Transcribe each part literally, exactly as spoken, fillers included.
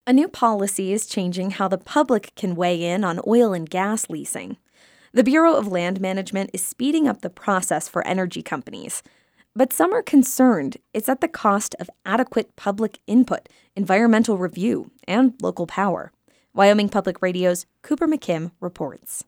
A new policy is changing how the public can weigh in on oil and gas leasing. The Bureau of Land Management is speeding up the process for energy companies. But some are concerned it's at the cost of adequate public input, environmental review, and local power. Wyoming Public Radio's Cooper McKim reports.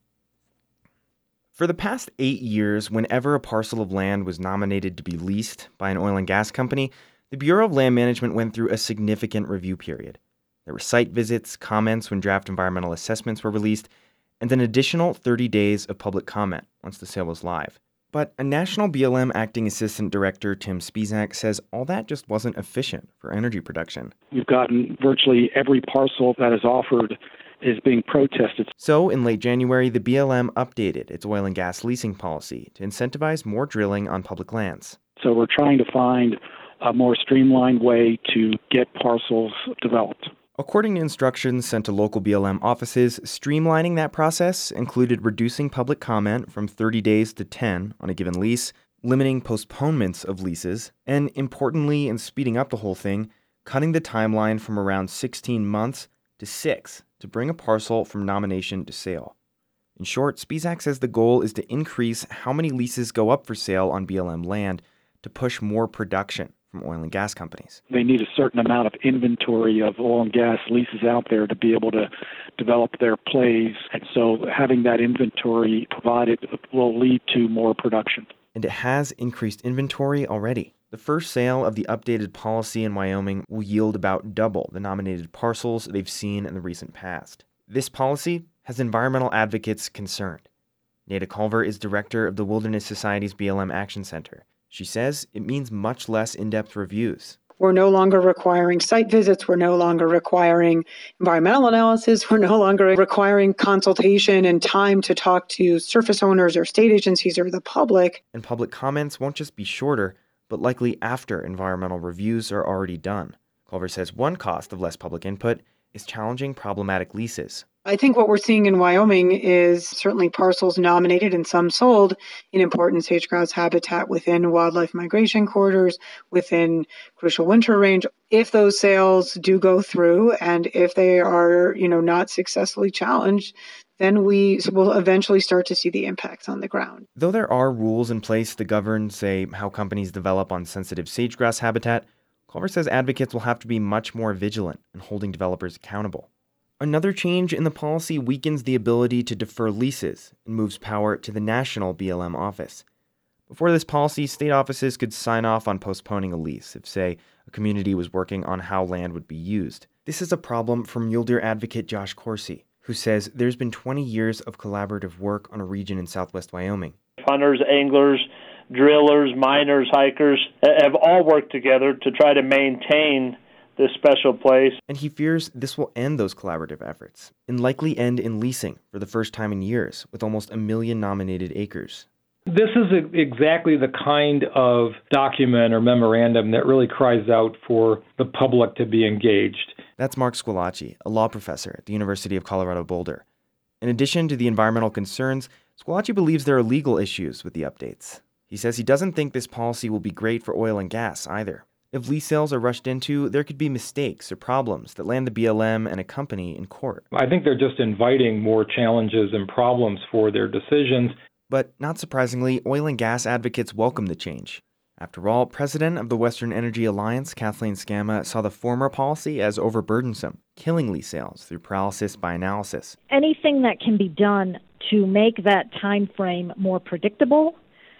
For the past eight years, whenever a parcel of land was nominated to be leased by an oil and gas company, the Bureau of Land Management went through a significant review period. There were site visits, comments when draft environmental assessments were released, and an additional thirty days of public comment once the sale was live. But a National B L M Acting Assistant Director, Tim Spisak, says all that just wasn't efficient for energy production. We've gotten virtually every parcel that is offered is being protested. So in late January, the B L M updated its oil and gas leasing policy to incentivize more drilling on public lands. So we're trying to find a more streamlined way to get parcels developed. According to instructions sent to local B L M offices, streamlining that process included reducing public comment from thirty days to ten on a given lease, limiting postponements of leases, and importantly, in speeding up the whole thing, cutting the timeline from around sixteen months to six to bring a parcel from nomination to sale. In short, Spisak says the goal is to increase how many leases go up for sale on B L M land to push more production from oil and gas companies. They need a certain amount of inventory of oil and gas leases out there to be able to develop their plays. And so having that inventory provided will lead to more production. And it has increased inventory already. The first sale of the updated policy in Wyoming will yield about double the nominated parcels they've seen in the recent past. This policy has environmental advocates concerned. Nada Culver is director of the Wilderness Society's B L M Action Center. She says it means much less in-depth reviews. We're no longer requiring site visits. We're no longer requiring environmental analysis. We're no longer requiring consultation and time to talk to surface owners or state agencies or the public. And public comments won't just be shorter, but likely after environmental reviews are already done. Culver says one cost of less public input is challenging problematic leases. I think what we're seeing in Wyoming is certainly parcels nominated and some sold in important sage-grouse habitat within wildlife migration corridors, within crucial winter range. If those sales do go through and if they are, you know, not successfully challenged, then we will eventually start to see the impacts on the ground. Though there are rules in place to govern, say, how companies develop on sensitive sage-grouse habitat, Culver says advocates will have to be much more vigilant in holding developers accountable. Another change in the policy weakens the ability to defer leases and moves power to the national B L M office. Before this policy, state offices could sign off on postponing a lease if, say, a community was working on how land would be used. This is a problem for mule deer advocate Josh Corsi, who says there's been twenty years of collaborative work on a region in southwest Wyoming. Hunters, anglers, drillers, miners, hikers have all worked together to try to maintain this special place. And he fears this will end those collaborative efforts and likely end in leasing for the first time in years with almost a million nominated acres. This is exactly the kind of document or memorandum that really cries out for the public to be engaged. That's Mark Squillace, a law professor at the University of Colorado Boulder. In addition to the environmental concerns, Squillace believes there are legal issues with the updates. He says he doesn't think this policy will be great for oil and gas either. If lease sales are rushed into, there could be mistakes or problems that land the B L M and a company in court. I think they're just inviting more challenges and problems for their decisions. But not surprisingly, oil and gas advocates welcome the change. After all, president of the Western Energy Alliance, Kathleen Scamma, saw the former policy as overburdensome, killing lease sales through paralysis by analysis. Anything that can be done to make that time frame more predictable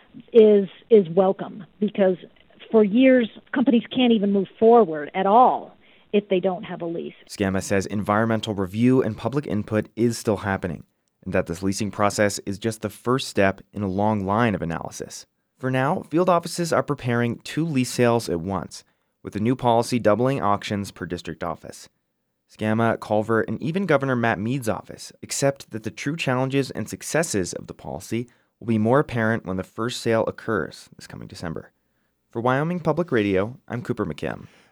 is is welcome, because for years, companies can't even move forward at all if they don't have a lease. Scamma says environmental review and public input is still happening, and that this leasing process is just the first step in a long line of analysis. For now, field offices are preparing two lease sales at once, with the new policy doubling auctions per district office. Scamma, Culver, and even Governor Matt Mead's office accept that the true challenges and successes of the policy will be more apparent when the first sale occurs this coming December. For Wyoming Public Radio, I'm Cooper McKim.